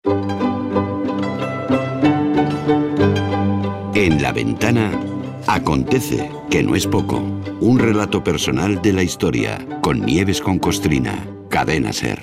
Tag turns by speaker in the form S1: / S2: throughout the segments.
S1: En La Ventana acontece, que no es poco, un relato personal de la historia con Nieves con Costrina, Cadena SER.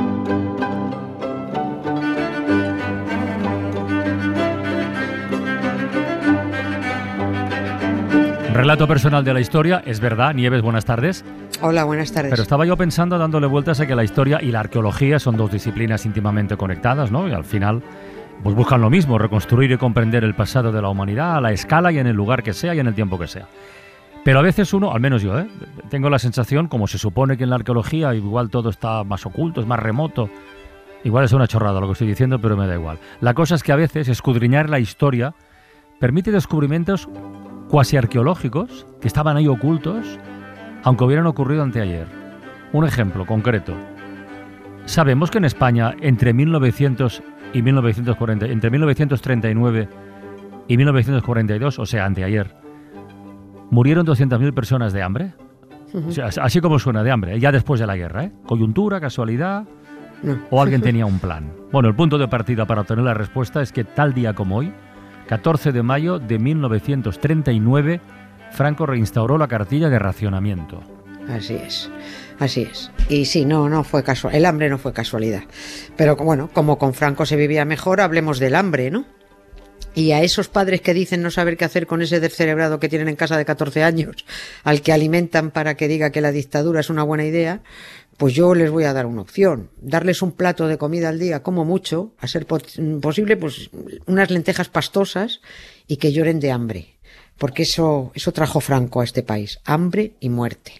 S2: Relato personal de la historia, es verdad. Nieves, buenas tardes.
S3: Hola, buenas tardes.
S2: Pero estaba yo pensando, dándole vueltas a que la historia y la arqueología son dos disciplinas íntimamente conectadas, ¿no? Y al final pues buscan lo mismo, reconstruir y comprender el pasado de la humanidad a la escala y en el lugar que sea y en el tiempo que sea. Pero a veces uno, al menos yo, tengo la sensación, como se supone que en la arqueología igual todo está más oculto, es más remoto. Igual es una chorrada lo que estoy diciendo, pero me da igual. La cosa es que a veces escudriñar la historia permite descubrimientos cuasi arqueológicos que estaban ahí ocultos, aunque hubieran ocurrido anteayer. Un ejemplo concreto. Sabemos que en España entre 1900 y 1940, entre 1939 y 1942, o sea, anteayer, murieron 200.000 personas de hambre. O sea, así como suena, de hambre, ya después de la guerra, Coyuntura, casualidad, o alguien tenía un plan. Bueno, el punto de partida para obtener la respuesta es que tal día como hoy, 14 de mayo de 1939, Franco reinstauró la cartilla de racionamiento.
S3: Así es. Y sí, no fue casual. El hambre no fue casualidad. Pero bueno, como con Franco se vivía mejor, hablemos del hambre, ¿no? Y a esos padres que dicen no saber qué hacer con ese descerebrado que tienen en casa de 14 años, al que alimentan para que diga que la dictadura es una buena idea, pues yo les voy a dar una opción. Darles un plato de comida al día, como mucho, a ser posible, pues unas lentejas pastosas y que lloren de hambre. Porque eso trajo Franco a este país, hambre y muerte.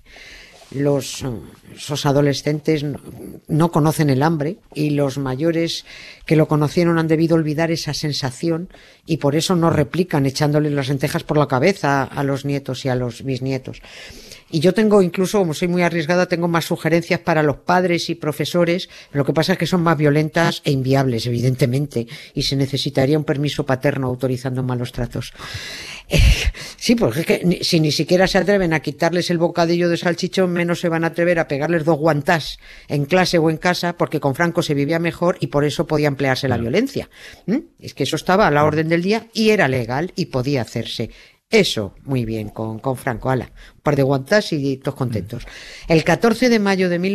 S3: Esos adolescentes no conocen el hambre y los mayores que lo conocieron han debido olvidar esa sensación y por eso no replican echándoles las lentejas por la cabeza a los nietos y a los bisnietos. Y yo tengo incluso, como soy muy arriesgada, tengo más sugerencias para los padres y profesores. Lo que pasa es que son más violentas e inviables, evidentemente, y se necesitaría un permiso paterno autorizando malos tratos. Sí, porque es que si ni siquiera se atreven a quitarles el bocadillo de salchichón, menos se van a atrever a pegarles 2 guantás en clase o en casa, porque con Franco se vivía mejor y por eso podía emplearse la violencia. Es que eso estaba a la orden del día y era legal y podía hacerse. Eso, muy bien, con Franco, ala, un par de guantás y todos contentos. El 14 de mayo de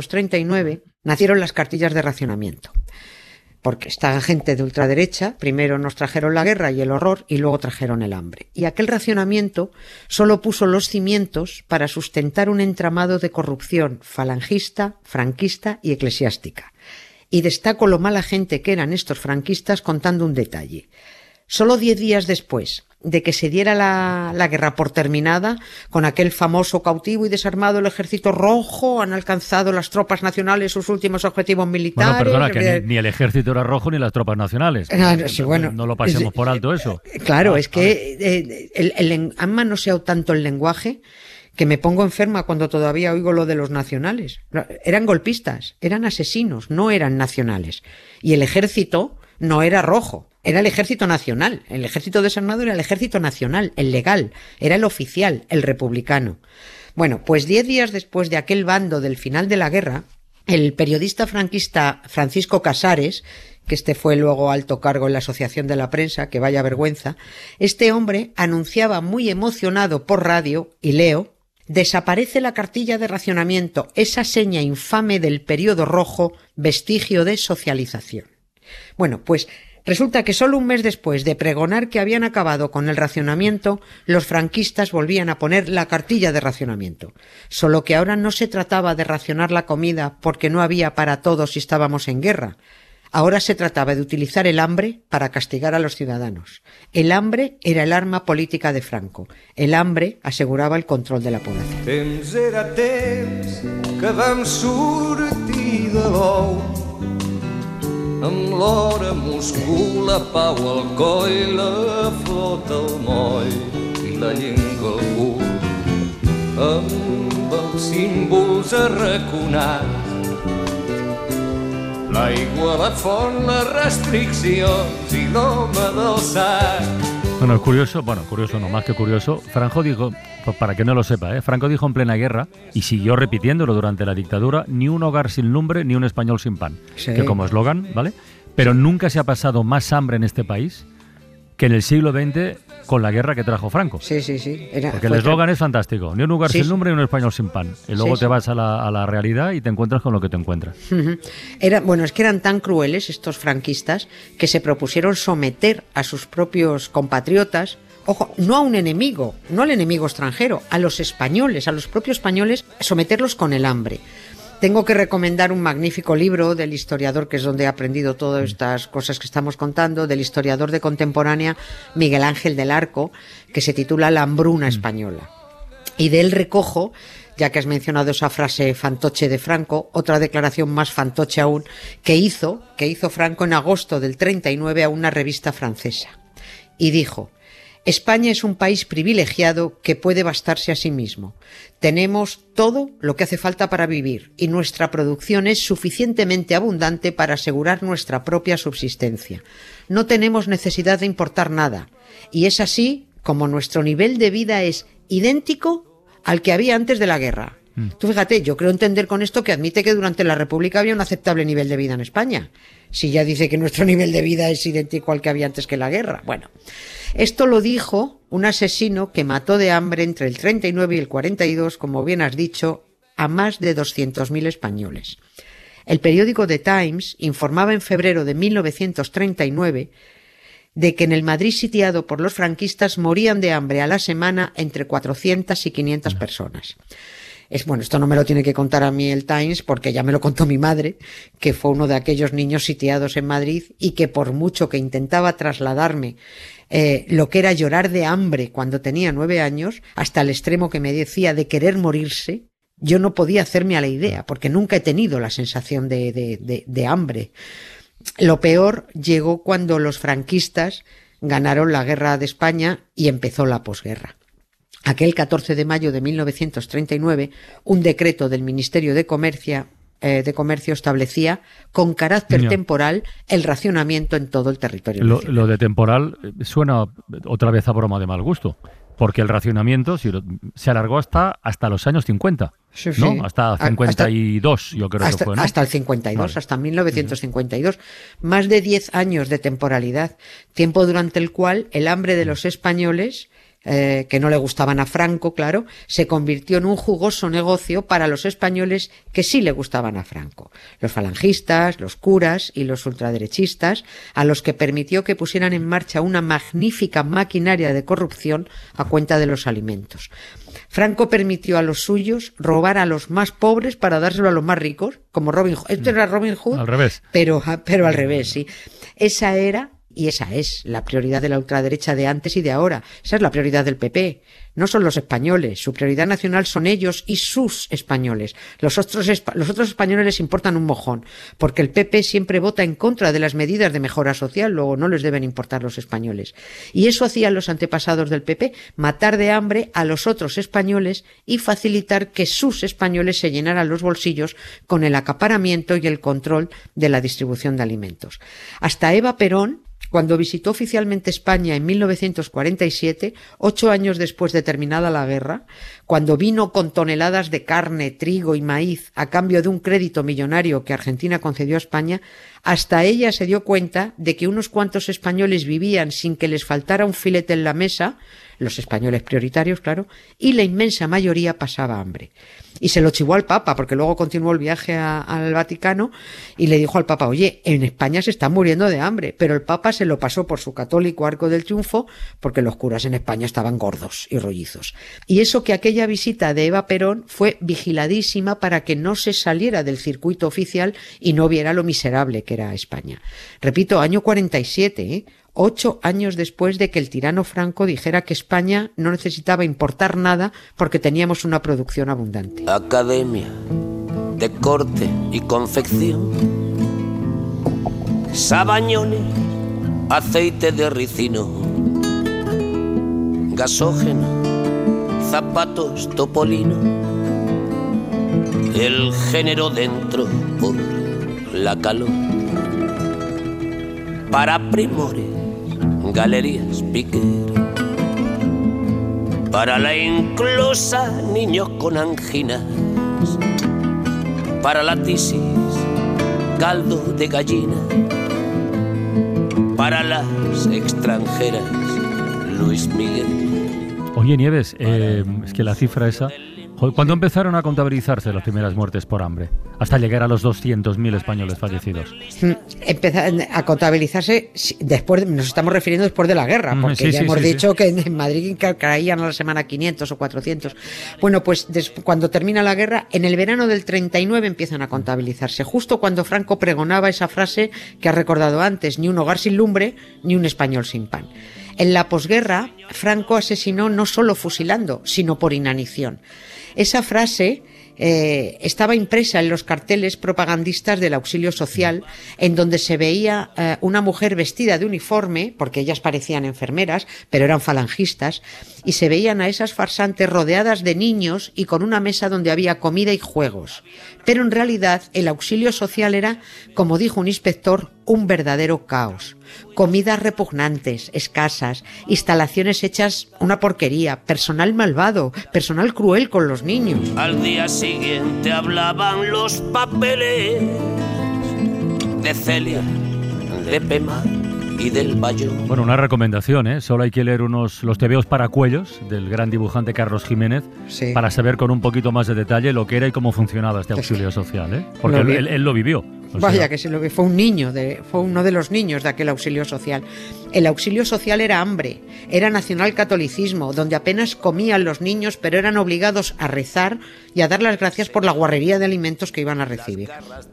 S3: 1939 nacieron las cartillas de racionamiento. Porque esta gente de ultraderecha primero nos trajeron la guerra y el horror y luego trajeron el hambre. Y aquel racionamiento solo puso los cimientos para sustentar un entramado de corrupción falangista, franquista y eclesiástica. Y destaco lo mala gente que eran estos franquistas contando un detalle. Solo 10 días después de que se diera la guerra por terminada, con aquel famoso cautivo y desarmado el Ejército Rojo, han alcanzado las tropas nacionales sus últimos objetivos militares.
S2: Bueno, perdona, que ni el Ejército era rojo ni las tropas nacionales.
S3: Sí, bueno,
S2: no lo pasemos por alto eso.
S3: Claro, es que han manoseado tanto el lenguaje que me pongo enferma cuando todavía oigo lo de los nacionales. Eran golpistas, eran asesinos, no eran nacionales. Y el ejército no era rojo. Era el ejército nacional. El ejército desarmado era el ejército nacional, el legal. Era el oficial, el republicano. Bueno, pues 10 días después de aquel bando del final de la guerra, el periodista franquista Francisco Casares, que este fue luego alto cargo en la Asociación de la Prensa, que vaya vergüenza, este hombre anunciaba muy emocionado por radio, y leo: desaparece la cartilla de racionamiento, esa seña infame del periodo rojo, vestigio de socialización. Bueno, pues resulta que solo un mes después de pregonar que habían acabado con el racionamiento, los franquistas volvían a poner la cartilla de racionamiento. Solo que ahora no se trataba de racionar la comida porque no había para todos si estábamos en guerra. Ahora se trataba de utilizar el hambre para castigar a los ciudadanos. El hambre era el arma política de Franco. El hambre aseguraba el control de la población.
S4: Temps era temps que vam sortir de l'ou, amb l'hora Moscou, la pau al coll, la flota al moll i la llengua al cul, amb els símbols arraconats, l'aigua a la font, les restriccions i l'home del sac.
S2: Bueno, es curioso, no, más que curioso, Franco dijo, pues para que no lo sepa, Franco dijo en plena guerra, y siguió repitiéndolo durante la dictadura: ni un hogar sin lumbre, ni un español sin pan. Sí. Que como eslogan, ¿vale? Pero nunca se ha pasado más hambre en este país que en el siglo XX con la guerra que trajo Franco.
S3: Sí.
S2: Porque el eslogan es fantástico. Ni un lugar sin lumbre, ni un español sin pan. Y luego te vas a la realidad y te encuentras con lo que te encuentras.
S3: Es que eran tan crueles estos franquistas que se propusieron someter a sus propios compatriotas, ojo, no a un enemigo, no al enemigo extranjero, a los españoles, a los propios españoles, someterlos con el hambre. Tengo que recomendar un magnífico libro del historiador, que es donde he aprendido todas estas cosas que estamos contando, del historiador de contemporánea Miguel Ángel del Arco, que se titula La hambruna española. Y de él recojo, ya que has mencionado esa frase fantoche de Franco, otra declaración más fantoche aún que hizo Franco en agosto del 39 a una revista francesa. Y dijo: España es un país privilegiado que puede bastarse a sí mismo. Tenemos todo lo que hace falta para vivir y nuestra producción es suficientemente abundante para asegurar nuestra propia subsistencia. No tenemos necesidad de importar nada y es así como nuestro nivel de vida es idéntico al que había antes de la guerra. Tú fíjate, yo creo entender con esto que admite que durante la República había un aceptable nivel de vida en España. Si ya dice que nuestro nivel de vida es idéntico al que había antes que la guerra. Bueno, esto lo dijo un asesino que mató de hambre entre el 39 y el 42, como bien has dicho, a más de 200.000 españoles. El periódico The Times informaba en febrero de 1939 de que en el Madrid sitiado por los franquistas morían de hambre a la semana entre 400 y 500 personas. Esto no me lo tiene que contar a mí el Times, porque ya me lo contó mi madre, que fue uno de aquellos niños sitiados en Madrid y que por mucho que intentaba trasladarme lo que era llorar de hambre cuando tenía 9 años, hasta el extremo que me decía de querer morirse, yo no podía hacerme a la idea, porque nunca he tenido la sensación de hambre. Lo peor llegó cuando los franquistas ganaron la guerra de España y empezó la posguerra. Aquel 14 de mayo de 1939, un decreto del Ministerio de Comercio establecía con carácter temporal el racionamiento en todo el territorio nacional. Lo
S2: de temporal suena otra vez a broma de mal gusto, porque el racionamiento se alargó hasta los años 50, ¿no? Hasta 52, yo creo que fue, ¿no?
S3: Hasta el 52, vale. Hasta 1952. Más de 10 años de temporalidad, tiempo durante el cual el hambre de los españoles, que no le gustaban a Franco, claro, se convirtió en un jugoso negocio para los españoles que sí le gustaban a Franco. Los falangistas, los curas y los ultraderechistas, a los que permitió que pusieran en marcha una magnífica maquinaria de corrupción a cuenta de los alimentos. Franco permitió a los suyos robar a los más pobres para dárselo a los más ricos, como Robin Hood. Esto era Robin Hood,
S2: al revés.
S3: Pero al revés, sí. Esa era y esa es la prioridad de la ultraderecha de antes y de ahora. Esa es la prioridad del PP. No son los españoles. Su prioridad nacional son ellos y sus españoles. Los otros españoles les importan un mojón, porque el PP siempre vota en contra de las medidas de mejora social, luego no les deben importar los españoles. Y eso hacían los antepasados del PP, matar de hambre a los otros españoles y facilitar que sus españoles se llenaran los bolsillos con el acaparamiento y el control de la distribución de alimentos. Hasta Eva Perón, cuando visitó oficialmente España en 1947, 8 años después de terminada la guerra, cuando vino con toneladas de carne, trigo y maíz a cambio de un crédito millonario que Argentina concedió a España, hasta ella se dio cuenta de que unos cuantos españoles vivían sin que les faltara un filete en la mesa, los españoles prioritarios, claro, y la inmensa mayoría pasaba hambre. Y se lo chivó al Papa, porque luego continuó el viaje al Vaticano y le dijo al Papa: oye, en España se están muriendo de hambre, pero el Papa se lo pasó por su católico arco del triunfo, porque los curas en España estaban gordos y rollizos. Y eso que aquella visita de Eva Perón fue vigiladísima para que no se saliera del circuito oficial y no viera lo miserable que era España. Repito, año 47, 8 años después de que el tirano Franco dijera que España no necesitaba importar nada porque teníamos una producción abundante.
S5: Academia de corte y confección, sabañones, aceite de ricino, gasógeno, zapatos topolino, el género dentro por la calor, para primores, galerías Piquer, para la inclusa niños con anginas, para la tisis caldo de gallina, para las extranjeras, Luis Miguel.
S2: Oye, Nieves, es que la cifra esa... ¿Cuándo empezaron a contabilizarse las primeras muertes por hambre? Hasta llegar a los 200.000 españoles fallecidos.
S3: Empezaron a contabilizarse después, nos estamos refiriendo después de la guerra, porque hemos dicho que en Madrid caían a la semana 500 o 400. Bueno, pues cuando termina la guerra, en el verano del 39 empiezan a contabilizarse, justo cuando Franco pregonaba esa frase que ha recordado antes: ni un hogar sin lumbre, ni un español sin pan. En la posguerra, Franco asesinó no solo fusilando, sino por inanición. Esa frase estaba impresa en los carteles propagandistas del auxilio social, en donde se veía una mujer vestida de uniforme, porque ellas parecían enfermeras, pero eran falangistas, y se veían a esas farsantes rodeadas de niños y con una mesa donde había comida y juegos. Pero en realidad el auxilio social era, como dijo un inspector, un verdadero caos. Comidas repugnantes, escasas, instalaciones hechas una porquería, personal malvado, personal cruel con los niños.
S5: Al día siguiente hablaban los papeles de Celia, de Pema y del Bayo.
S2: Bueno, una recomendación, ¿eh? Solo hay que leer los tebeos para cuellos del gran dibujante Carlos Jiménez, sí, para saber con un poquito más de detalle lo que era y cómo funcionaba este auxilio social, ¿eh? Porque él lo vivió.
S3: Vaya, que fue un niño, fue uno de los niños de aquel auxilio social. El auxilio social era hambre, era nacionalcatolicismo, donde apenas comían los niños, pero eran obligados a rezar y a dar las gracias por la guarrería de alimentos que iban a recibir.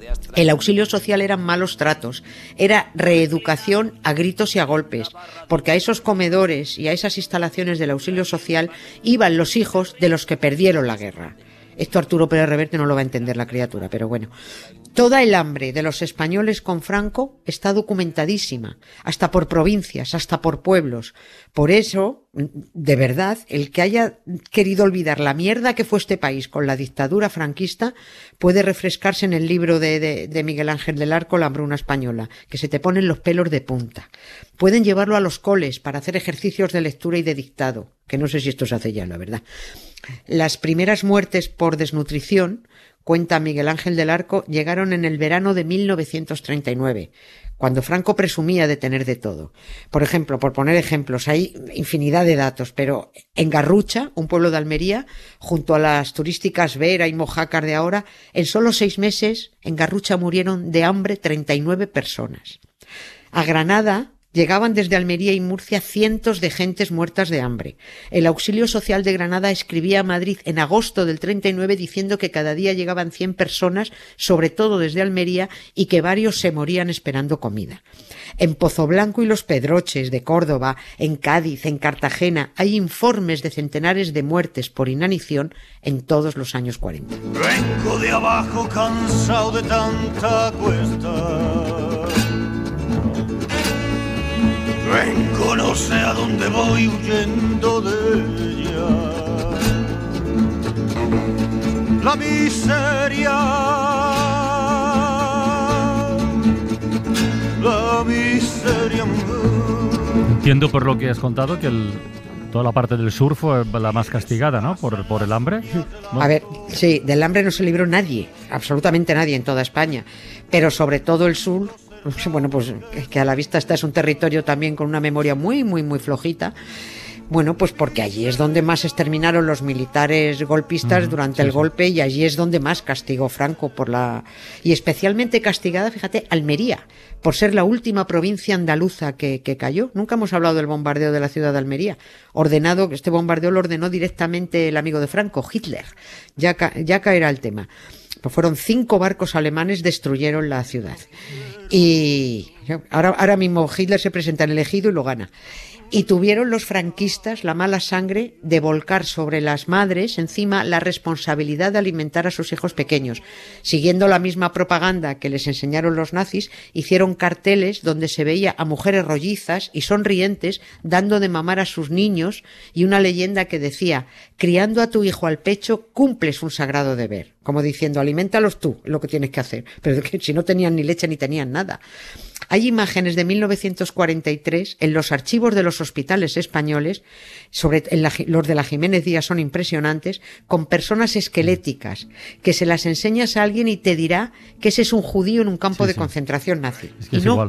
S3: El auxilio social eran malos tratos, era reeducación a gritos y a golpes, porque a esos comedores y a esas instalaciones del auxilio social iban los hijos de los que perdieron la guerra. Esto Arturo Pérez Reverte no lo va a entender la criatura, pero bueno. Toda el hambre de los españoles con Franco está documentadísima, hasta por provincias, hasta por pueblos. Por eso, de verdad, el que haya querido olvidar la mierda que fue este país con la dictadura franquista puede refrescarse en el libro de Miguel Ángel del Arco, La hambruna española, que se te ponen los pelos de punta. Pueden llevarlo a los coles para hacer ejercicios de lectura y de dictado, que no sé si esto se hace ya, la verdad. Las primeras muertes por desnutrición, cuenta Miguel Ángel del Arco, llegaron en el verano de 1939, cuando Franco presumía de tener de todo. Por ejemplo, por poner ejemplos, hay infinidad de datos, pero en Garrucha, un pueblo de Almería, junto a las turísticas Vera y Mojácar de ahora, en solo 6 meses en Garrucha murieron de hambre 39 personas. A Granada llegaban desde Almería y Murcia cientos de gentes muertas de hambre. El auxilio social de Granada escribía a Madrid en agosto del 39 diciendo que cada día llegaban 100 personas, sobre todo desde Almería, y que varios se morían esperando comida. En Pozoblanco y Los Pedroches de Córdoba, en Cádiz, en Cartagena, hay informes de centenares de muertes por inanición en todos los años 40.
S6: Vengo de abajo cansado de tanta cuesta. Vengo, no sé a dónde voy, huyendo de ella. La miseria, la miseria.
S2: Entiendo por lo que has contado que toda la parte del sur fue la más castigada, ¿no? Por el hambre, ¿no?
S3: A ver, sí, del hambre no se libró nadie, absolutamente nadie en toda España, pero sobre todo el sur. Bueno, pues es que a la vista es un territorio también con una memoria muy, muy, muy flojita. Bueno, pues porque allí es donde más exterminaron los militares golpistas durante el golpe, y allí es donde más castigó Franco y especialmente castigada, fíjate, Almería, por ser la última provincia andaluza que cayó. Nunca hemos hablado del bombardeo de la ciudad de Almería. Este bombardeo lo ordenó directamente el amigo de Franco, Hitler. Ya caerá el tema. Pues fueron 5 barcos alemanes, destruyeron la ciudad. Y ahora mismo Hitler se presenta en el Ejido y lo gana. Y tuvieron los franquistas la mala sangre de volcar sobre las madres encima la responsabilidad de alimentar a sus hijos pequeños. Siguiendo la misma propaganda que les enseñaron los nazis, hicieron carteles donde se veía a mujeres rollizas y sonrientes dando de mamar a sus niños, y una leyenda que decía: criando a tu hijo al pecho cumples un sagrado deber. Como diciendo, aliméntalos tú, lo que tienes que hacer. Pero que si no tenían ni leche ni tenían nada. Hay imágenes de 1943 en los archivos de los hospitales españoles, los de la Jiménez Díaz son impresionantes, con personas esqueléticas, que se las enseñas a alguien y te dirá que ese es un judío en un campo de concentración nazi.
S2: Es que es igual.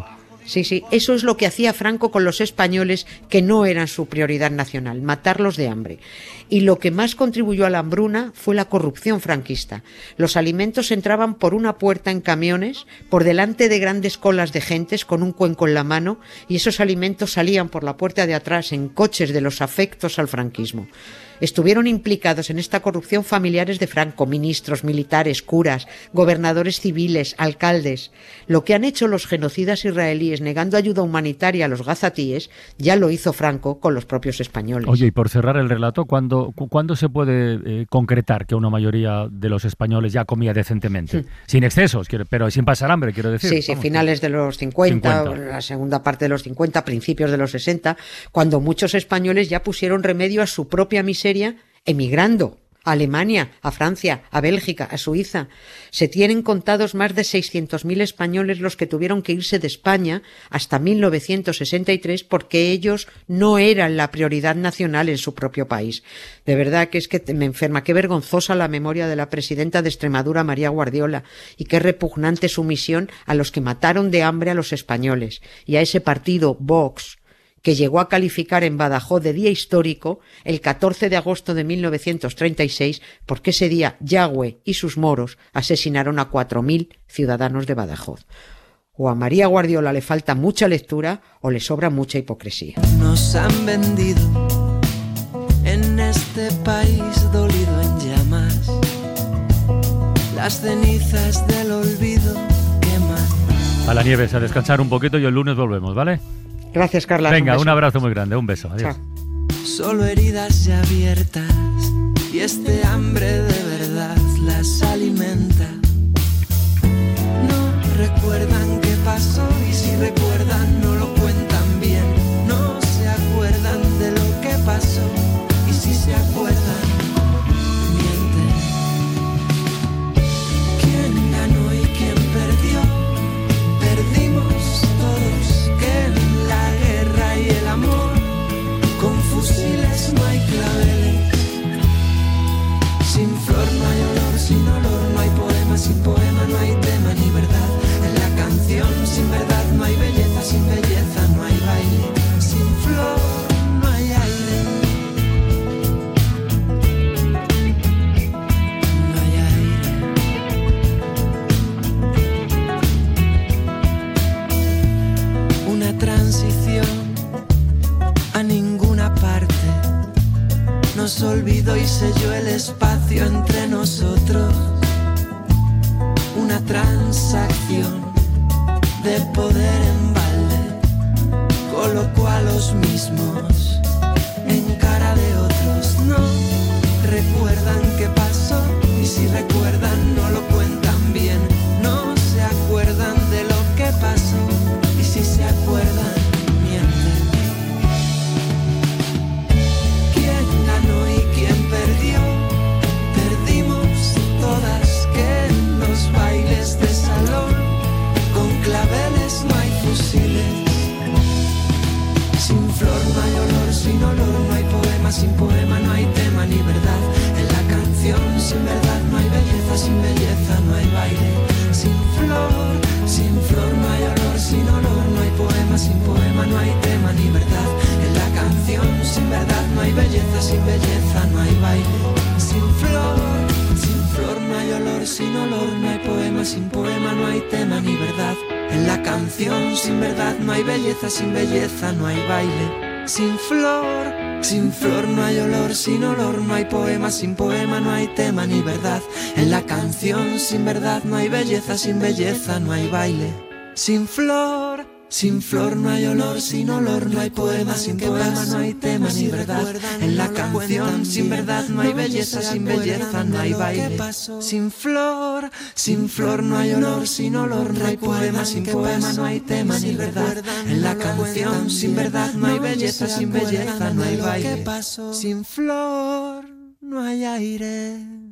S3: Sí, sí, eso es lo que hacía Franco con los españoles que no eran su prioridad nacional, matarlos de hambre. Y lo que más contribuyó a la hambruna fue la corrupción franquista. Los alimentos entraban por una puerta en camiones, por delante de grandes colas de gentes con un cuenco en la mano, y esos alimentos salían por la puerta de atrás en coches de los afectos al franquismo. Estuvieron implicados en esta corrupción familiares de Franco, ministros, militares, curas, gobernadores civiles, alcaldes. Lo que han hecho los genocidas israelíes negando ayuda humanitaria a los gazatíes, ya lo hizo Franco con los propios españoles.
S2: Oye, y por cerrar el relato, ¿cuándo se puede concretar que una mayoría de los españoles ya comía decentemente? Sin excesos, pero sin pasar hambre, quiero decir.
S3: Sí, finales de los 50, la segunda parte de los 50, principios de los 60, cuando muchos españoles ya pusieron remedio a su propia miseria emigrando a Alemania, a Francia, a Bélgica, a Suiza. Se tienen contados más de 600.000 españoles los que tuvieron que irse de España hasta 1963 porque ellos no eran la prioridad nacional en su propio país. De verdad que es que me enferma. Qué vergonzosa la memoria de la presidenta de Extremadura, María Guardiola, y qué repugnante su misión a los que mataron de hambre a los españoles y a ese partido Vox, que llegó a calificar en Badajoz de día histórico el 14 de agosto de 1936, porque ese día Yagüe y sus moros asesinaron a 4.000 ciudadanos de Badajoz. O a María Guardiola le falta mucha lectura o le sobra mucha hipocresía.
S7: Nos han vendido en este país dolido en llamas, las cenizas del olvido queman.
S2: A la Nieves, a descansar un poquito y el lunes volvemos, ¿vale?
S3: Gracias, Carla.
S2: Venga, un abrazo muy grande, un beso. Adiós.
S3: Chao.
S7: Solo heridas ya abiertas y este hambre de verdad las alimenta. No recuerdan qué pasó y si recuerdan no lo cuentan bien. No se acuerdan de lo que pasó y si se acuerdan mienten. ¿Quién ganó y quién perdió? Perdimos todos. En la guerra y el amor, con fusiles no hay claveles. Sin flor no hay olor, sin olor no hay poema, sin poema no hay tema ni verdad. En la canción sin verdad no hay belleza, sin belleza no hay baile. Sin flor no hay aire. No hay aire. Una transición a ninguna parte nos olvidó y selló el espacio entre nosotros. Una transacción de poder en balde colocó a los mismos en cara de otros. No recuerdan qué pasó y si recuerdan no lo cuentan bien. No se acuerdan de lo que pasó y si se acuerdan mienten. ¿Quién ganó y quién perdió? Perdimos todas, que en los bailes de salón con claveles no hay fusiles. Sin flor no hay olor, sin olor no hay poema, sin poema no hay tema ni verdad. En la canción sin verdad no hay belleza, sin belleza no hay baile. Sin flor no hay olor, sin olor no hay poema, sin poema no hay tema ni verdad. En la canción sin verdad no hay belleza, sin belleza no hay baile. Sin flor no hay olor, sin olor no hay poema, sin poema no hay tema ni verdad. En la canción sin verdad no hay belleza, sin belleza no hay baile. Sin flor no hay olor, sin olor no hay poema, sin poema no hay tema ni verdad. En la canción sin verdad no hay belleza, sin belleza no hay baile. Sin flor no hay olor, sin olor no hay poema, sin poema no hay tema ni verdad. En la canción sin verdad no hay belleza, sin belleza no hay baile. Sin flor no hay olor, sin olor no hay poema, sin poema no hay tema ni verdad. En la canción sin verdad no hay belleza, sin belleza no hay baile. Sin flor no hay aire.